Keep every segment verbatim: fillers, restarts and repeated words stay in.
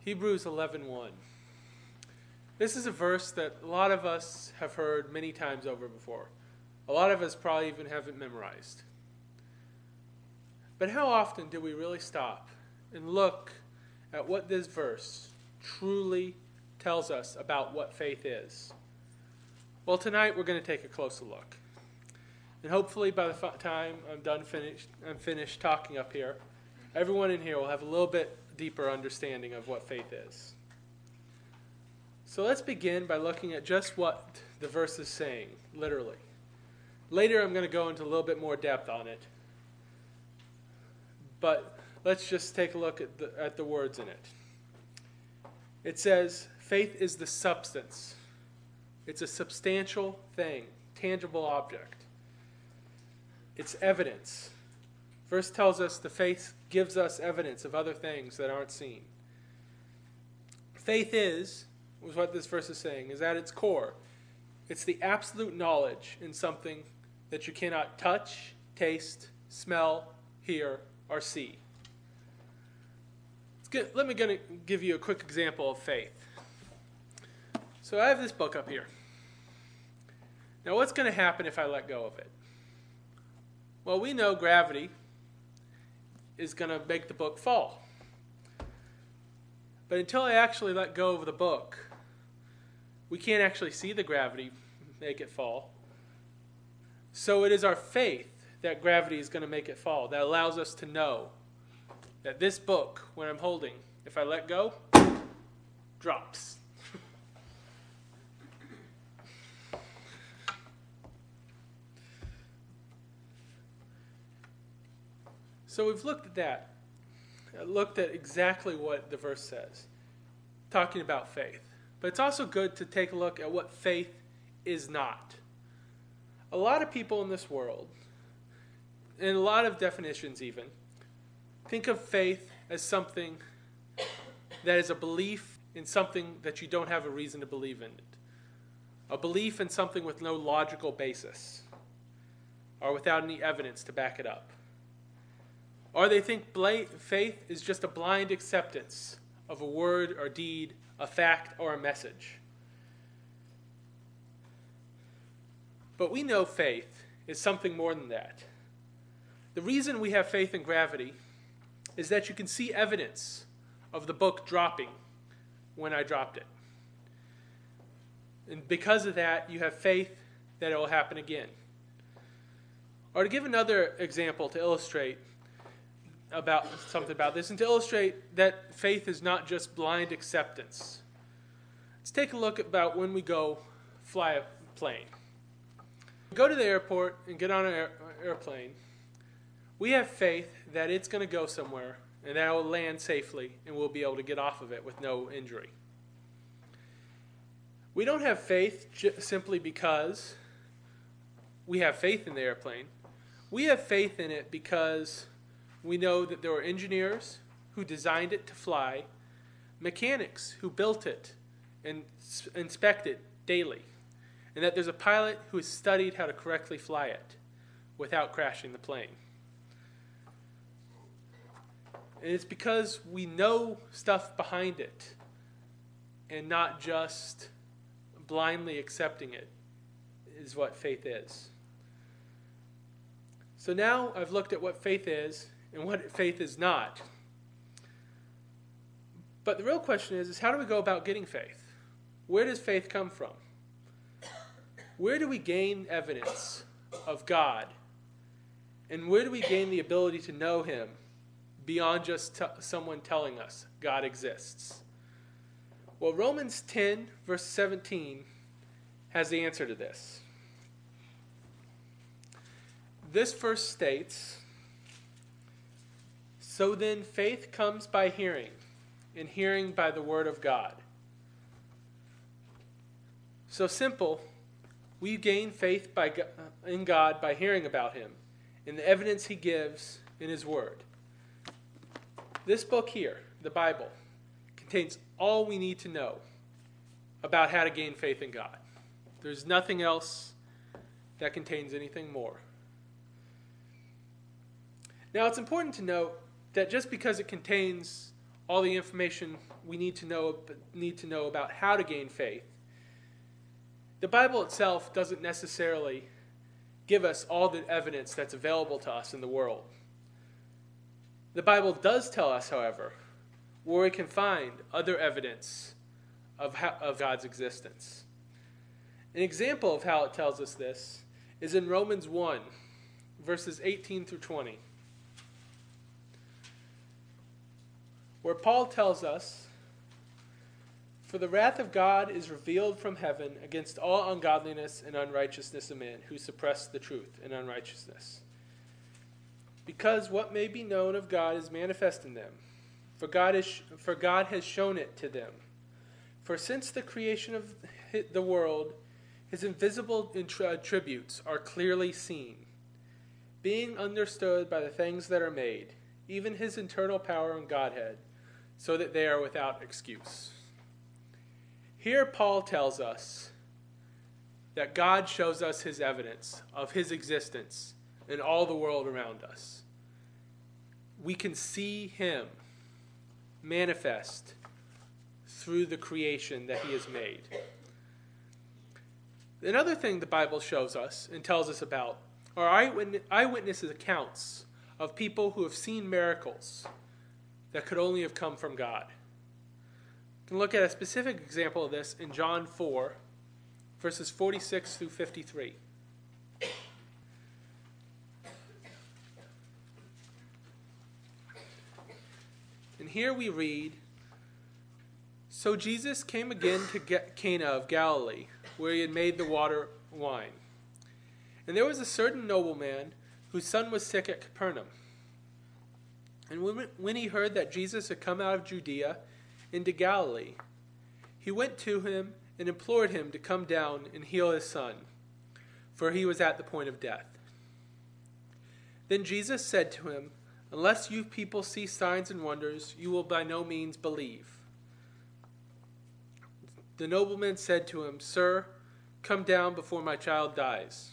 Hebrews eleven one. This is a verse that a lot of us have heard many times over before. A lot of us probably even have it memorized. But how often do we really stop and look at what this verse truly tells us about what faith is? Well, tonight we're going to take a closer look. And hopefully by the time I'm done finished, I'm finished talking up here, everyone in here will have a little bit deeper understanding of what faith is. So let's begin by looking at just what the verse is saying, literally. Later I'm going to go into a little bit more depth on it. But let's just take a look at the, at the words in it. It says, faith is the substance. It's a substantial thing, tangible object. It's evidence. Verse tells us the faith gives us evidence of other things that aren't seen. Faith is, was what this verse is saying, is at its core. It's the absolute knowledge in something that you cannot touch, taste, smell, hear, or see. It's good. Let me gonna give you a quick example of faith. So I have this book up here. Now what's going to happen if I let go of it? Well, we know gravity is going to make the book fall. But until I actually let go of the book, we can't actually see the gravity make it fall. So it is our faith that gravity is going to make it fall that allows us to know that this book, when I'm holding, if I let go, drops. So we've looked at that, looked at exactly what the verse says, talking about faith. But it's also good to take a look at what faith is not. A lot of people in this world, and a lot of definitions even, think of faith as something that is a belief in something that you don't have a reason to believe in it. A belief in something with no logical basis, or without any evidence to back it up. Or they think faith is just a blind acceptance of a word or deed, a fact or a message. But we know faith is something more than that. The reason we have faith in gravity is that you can see evidence of the book dropping when I dropped it. And because of that, you have faith that it will happen again. Or to give another example to illustrate about something about this, and to illustrate that faith is not just blind acceptance. Let's take a look about when we go fly a plane. We go to the airport and get on an air, airplane. We have faith that it's going to go somewhere and that it will land safely and we'll be able to get off of it with no injury. We don't have faith j- simply because we have faith in the airplane. We have faith in it because we know that there were engineers who designed it to fly, mechanics who built it and inspect it daily, and that there's a pilot who has studied how to correctly fly it without crashing the plane. And it's because we know stuff behind it and not just blindly accepting it is what faith is. So now I've looked at what faith is and what faith is not. But the real question is, is how do we go about getting faith? Where does faith come from? Where do we gain evidence of God? And where do we gain the ability to know Him beyond just t- someone telling us God exists? Well, Romans ten, verse seventeen, has the answer to this. This verse states, "So then faith comes by hearing, and hearing by the word of God." So simple, we gain faith by, in God by hearing about Him and the evidence He gives in His word. This book here, the Bible, contains all we need to know about how to gain faith in God. There's nothing else that contains anything more. Now, it's important to note that just because it contains all the information we need to know need to know about how to gain faith, the Bible itself doesn't necessarily give us all the evidence that's available to us in the world. The Bible does tell us, however, where we can find other evidence of, how, of God's existence. An example of how it tells us this is in Romans one, verses eighteen through twenty, where Paul tells us, "For the wrath of God is revealed from heaven against all ungodliness and unrighteousness of men who suppress the truth in unrighteousness. Because what may be known of God is manifest in them, for God is for God has shown it to them. For since the creation of the world, his invisible attributes are clearly seen, being understood by the things that are made, even his eternal power and Godhead, so that they are without excuse." Here Paul tells us that God shows us his evidence of his existence in all the world around us. We can see him manifest through the creation that he has made. Another thing the Bible shows us and tells us about are eyewitness, eyewitness accounts of people who have seen miracles that could only have come from God. We can look at a specific example of this in John four, verses forty-six through fifty-three. And here we read, "So Jesus came again to Cana of Galilee, where he had made the water wine. And there was a certain nobleman whose son was sick at Capernaum. And when he heard that Jesus had come out of Judea into Galilee, he went to him and implored him to come down and heal his son, for he was at the point of death. Then Jesus said to him, 'Unless you people see signs and wonders, you will by no means believe.' The nobleman said to him, 'Sir, come down before my child dies.'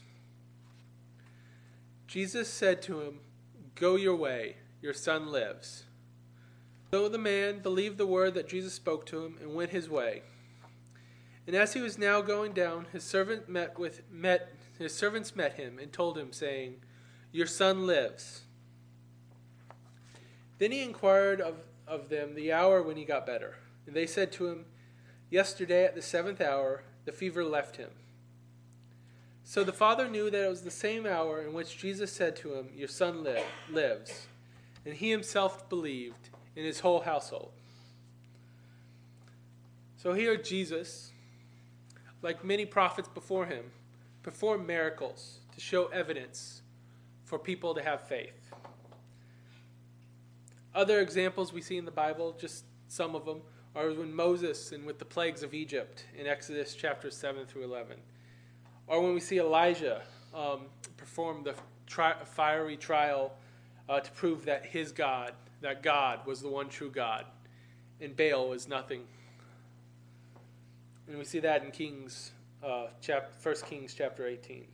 Jesus said to him, 'Go your way, your son lives.' So the man believed the word that Jesus spoke to him and went his way. And as he was now going down, his servant met with met his servants met him and told him, saying, 'Your son lives.' Then he inquired of, of them the hour when he got better. And they said to him, 'Yesterday at the seventh hour the fever left him.' So the father knew that it was the same hour in which Jesus said to him, 'Your son live, lives.' And he himself believed, in his whole household." So here Jesus, like many prophets before him, performed miracles to show evidence for people to have faith. Other examples we see in the Bible, just some of them, are when Moses and with the plagues of Egypt in Exodus chapters seven through eleven. Or when we see Elijah um, perform the tri- fiery trial uh, to prove that his God, that God was the one true God, and Baal was nothing. And we see that in Kings, uh, chap- First Kings chapter eighteen.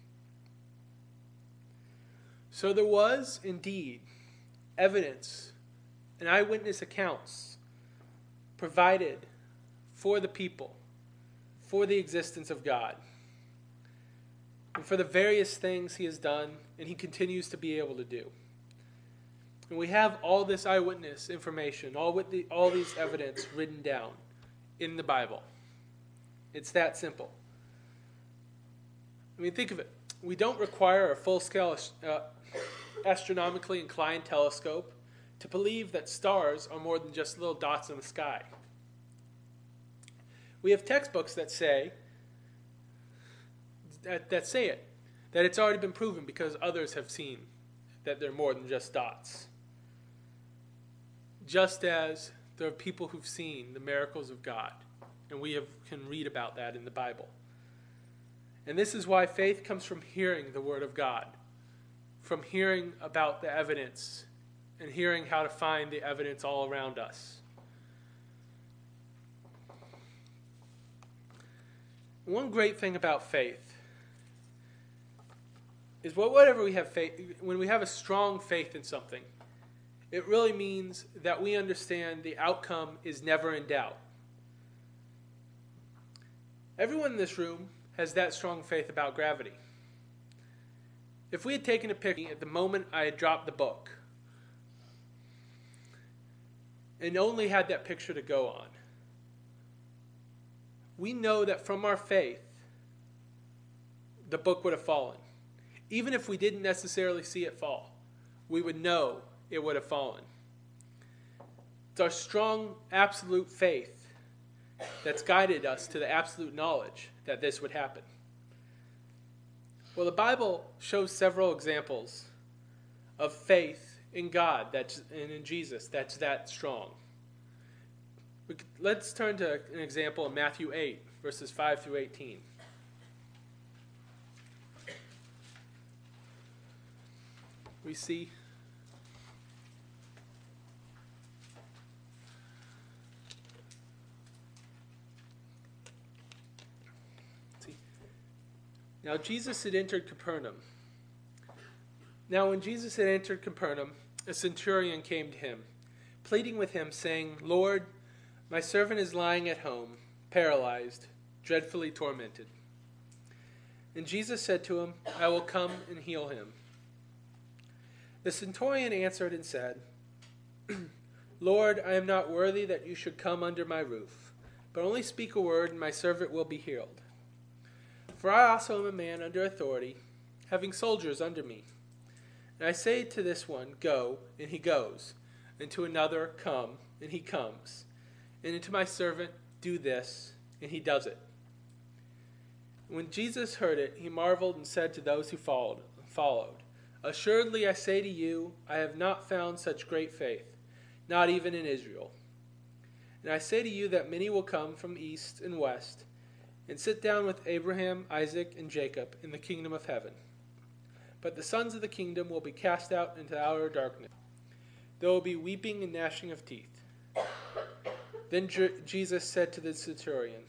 So there was indeed evidence and eyewitness accounts provided for the people, for the existence of God, and for the various things he has done and he continues to be able to do. And we have all this eyewitness information, all with the, all these evidence written down in the Bible. It's that simple. I mean, think of it. We don't require a full-scale uh, astronomically inclined telescope to believe that stars are more than just little dots in the sky. We have textbooks that say that, that say it, that it's already been proven because others have seen that they're more than just dots. Just as there are people who've seen the miracles of God, and we have, can read about that in the Bible. And this is why faith comes from hearing the Word of God, from hearing about the evidence and hearing how to find the evidence all around us. One great thing about faith is whatever we have faith, when we have a strong faith in something, It really means that we understand the outcome is never in doubt. Everyone in this room has that strong faith about gravity. If we had taken a picture at the moment I had dropped the book and only had that picture to go on, we know that from our faith, the book would have fallen. Even if we didn't necessarily see it fall, we would know it would have fallen. It's our strong, absolute faith that's guided us to the absolute knowledge that this would happen. Well, the Bible shows several examples of faith in God that's, and in Jesus that's that strong. We could, let's turn to an example in Matthew eight, verses five through eighteen. We see Now Jesus had entered Capernaum. Now when Jesus had entered Capernaum, a centurion came to him, pleading with him, saying, "Lord, my servant is lying at home, paralyzed, dreadfully tormented." And Jesus said to him, "I will come and heal him." The centurion answered and said, "Lord, I am not worthy that you should come under my roof, but only speak a word, and my servant will be healed. For I also am a man under authority, having soldiers under me. And I say to this one, 'Go,' and he goes, and to another, 'Come,' and he comes, and to my servant, 'Do this,' and he does it." When Jesus heard it, he marveled and said to those who followed, followed, "Assuredly I say to you, I have not found such great faith, not even in Israel. And I say to you that many will come from east and west, and sit down with Abraham, Isaac, and Jacob in the kingdom of heaven. But the sons of the kingdom will be cast out into outer darkness. There will be weeping and gnashing of teeth." Then Jesus said to the centurion,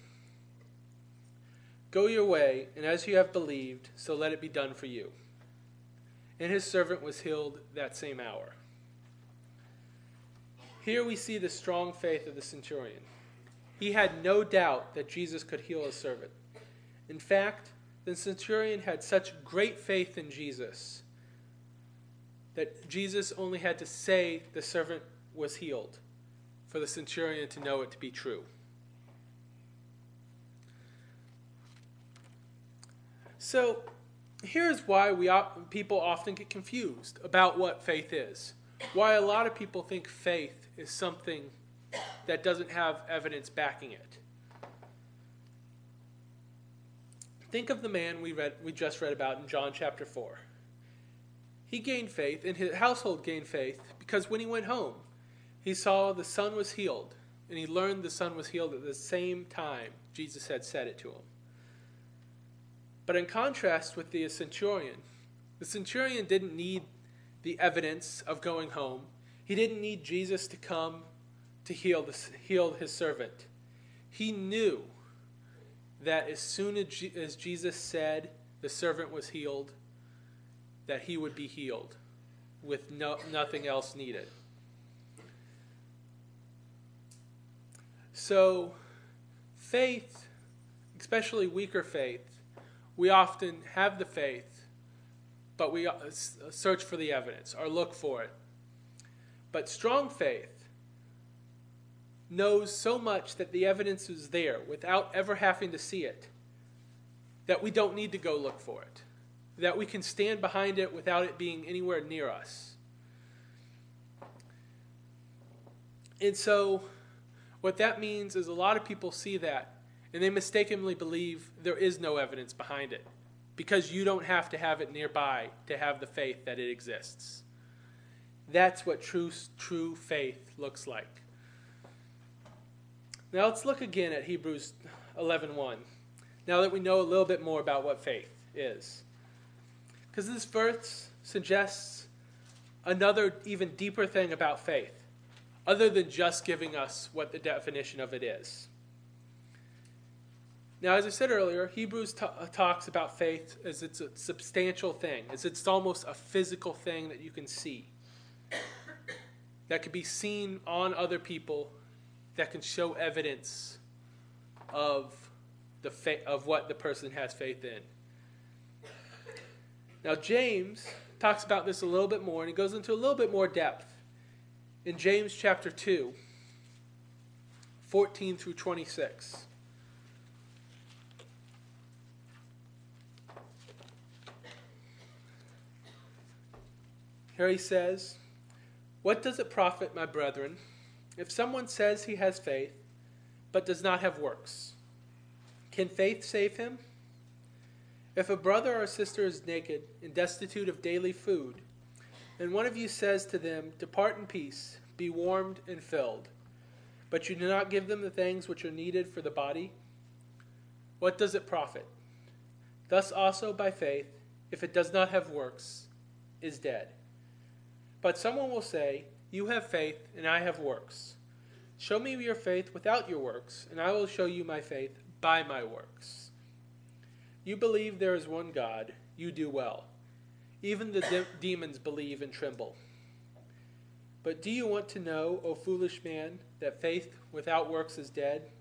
"Go your way, and as you have believed, so let it be done for you." And his servant was healed that same hour. Here we see the strong faith of the centurion. He had no doubt that Jesus could heal his servant. In fact, the centurion had such great faith in Jesus that Jesus only had to say the servant was healed for the centurion to know it to be true. So, here's why we people often get confused about what faith is. Why a lot of people think faith is something that doesn't have evidence backing it. Think of the man we read, we just read about in John chapter four. He gained faith, and his household gained faith, because when he went home, he saw the son was healed, and he learned the son was healed at the same time Jesus had said it to him. But in contrast with the centurion, the centurion didn't need the evidence of going home. He didn't need Jesus to come to heal, the, heal his servant. He knew that as soon as, G, as Jesus said the servant was healed, that he would be healed with no, nothing else needed. So faith, especially weaker faith, we often have the faith, but we search for the evidence or look for it. But strong faith knows so much that the evidence is there without ever having to see it, that we don't need to go look for it, that we can stand behind it without it being anywhere near us. And so what that means is a lot of people see that and they mistakenly believe there is no evidence behind it, because you don't have to have it nearby to have the faith that it exists. That's what true, true faith looks like. Now let's look again at Hebrews eleven one, now that we know a little bit more about what faith is. Because this verse suggests another even deeper thing about faith, other than just giving us what the definition of it is. Now, as I said earlier, Hebrews t- talks about faith as it's a substantial thing, as it's almost a physical thing that you can see. that can be seen on other people, that can show evidence of the fa- of what the person has faith in. Now James talks about this a little bit more, and he goes into a little bit more depth in James chapter two, fourteen through twenty-six. Here he says, "What does it profit, my brethren, if someone says he has faith, but does not have works? Can faith save him? If a brother or sister is naked and destitute of daily food, and one of you says to them, 'Depart in peace, be warmed and filled,' but you do not give them the things which are needed for the body, what does it profit? Thus also by faith, if it does not have works, is dead. But someone will say, 'You have faith, and I have works. Show me your faith without your works, and I will show you my faith by my works.' You believe there is one God, you do well. Even the de- demons believe and tremble. But do you want to know, O foolish man, that faith without works is dead?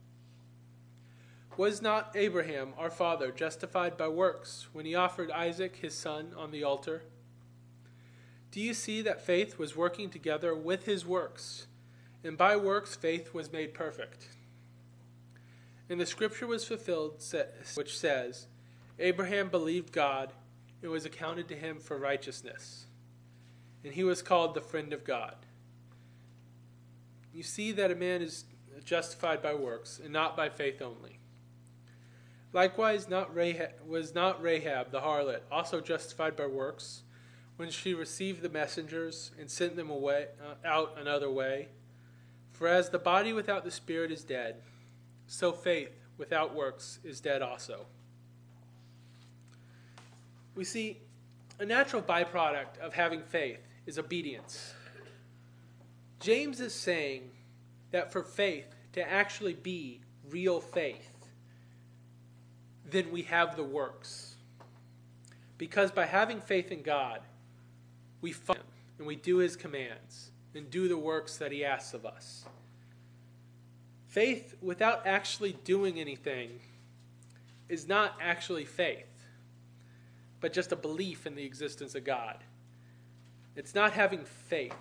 Was not Abraham, our father, justified by works when he offered Isaac his son on the altar? Do you see that faith was working together with his works, and by works faith was made perfect? And the scripture was fulfilled, which says, 'Abraham believed God, and was accounted to him for righteousness, and he was called the friend of God.' You see that a man is justified by works, and not by faith only. Likewise, not Rahab, was not Rahab the harlot also justified by works, when she received the messengers and sent them away uh, out another way? For as the body without the spirit is dead, so faith without works is dead also." We see a natural byproduct of having faith is obedience. James is saying that for faith to actually be real faith, then we have the works. Because by having faith in God, we follow him, and we do his commands, and do the works that he asks of us. Faith without actually doing anything is not actually faith, but just a belief in the existence of God. It's not having faith.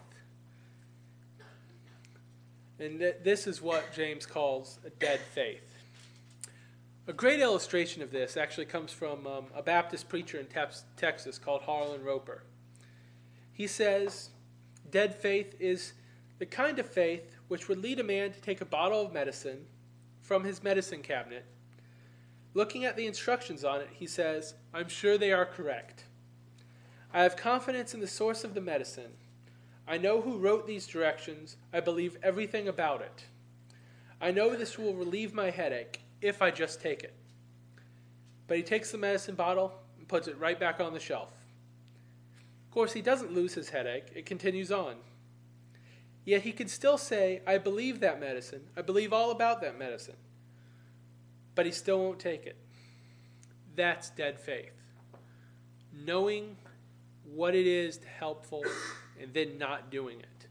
And th- this is what James calls a dead faith. A great illustration of this actually comes from um, a Baptist preacher in Tex- Texas called Harlan Roper. He says, dead faith is the kind of faith which would lead a man to take a bottle of medicine from his medicine cabinet. Looking at the instructions on it, he says, "I'm sure they are correct. I have confidence in the source of the medicine. I know who wrote these directions. I believe everything about it. I know this will relieve my headache if I just take it." But he takes the medicine bottle and puts it right back on the shelf. Of course, he doesn't lose his headache. It continues on. Yet he can still say, "I believe that medicine. I believe all about that medicine." But he still won't take it. That's dead faith. Knowing what it is to helpful and then not doing it.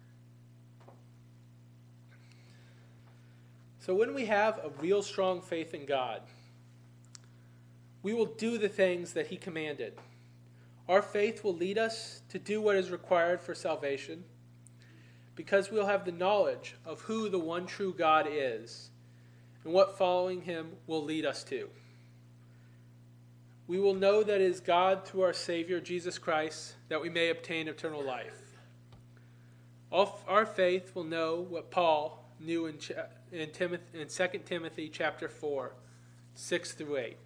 So when we have a real strong faith in God, we will do the things that he commanded. Our faith will lead us to do what is required for salvation, because we'll have the knowledge of who the one true God is and what following him will lead us to. We will know that it is God through our Savior, Jesus Christ, that we may obtain eternal life. Our faith will know what Paul knew in, in, Timothy, in Second Timothy chapter four, six through eight.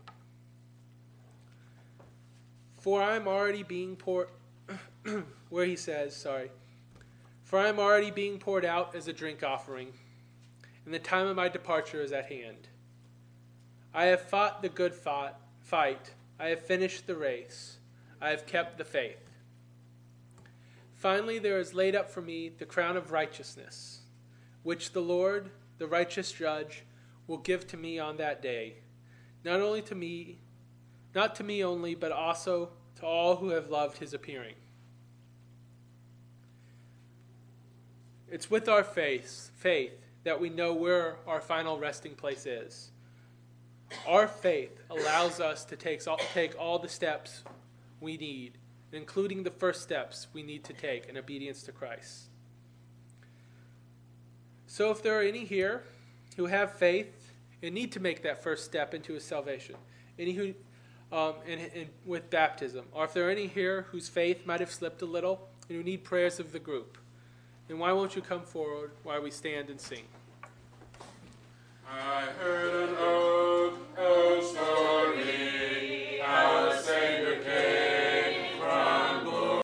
For I am already being poured, where he says, sorry, for I am already being poured out as a drink offering, and the time of my departure is at hand. I have fought the good fight, fight. I have finished the race. I have kept the faith. Finally, there is laid up for me the crown of righteousness, which the Lord, the righteous judge, will give to me on that day, not only to me, not to me only, but also to all who have loved his appearing. It's with our faith, faith that we know where our final resting place is. Our faith allows us to take all, take all the steps we need, including the first steps we need to take in obedience to Christ. So if there are any here who have faith and need to make that first step into his salvation, any who um, in, in, with baptism, or if there are any here whose faith might have slipped a little and who need prayers of the group, then why won't you come forward while we stand and sing? I heard an oak, a star.